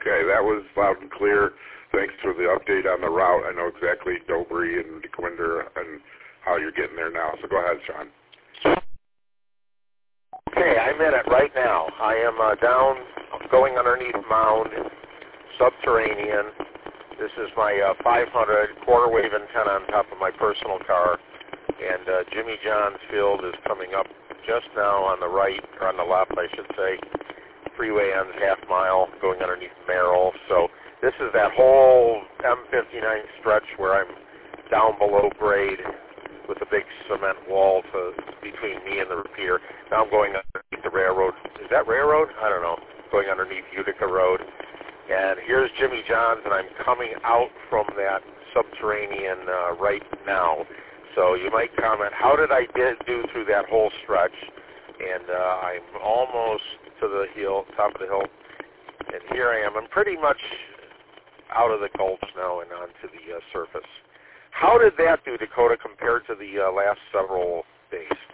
Okay, that was loud and clear. Thanks for the update on the route. I know exactly Dobry and DeQuinder and how you're getting there now. So go ahead, Sean. Okay, I'm in it right now. I am down, going underneath mound, subterranean. This is my 500 quarter wave antenna on top of my personal car. And Jimmy John's Field is coming up just now on the right, or on the left, I should say. Freeway ends half mile, going underneath Merrill. So this is that whole M59 stretch where I'm down below grade with a big cement wall between me and the repeater. Now I'm going underneath the railroad. Is that railroad? I don't know. Going underneath Utica Road. And here's Jimmy John's, and I'm coming out from that subterranean right now. So you might comment, how did I do through that whole stretch? And I'm almost to the hill, top of the hill. And here I am. I'm pretty much out of the gulch now and onto the surface. How did that do, Dakota, compared to the last several days?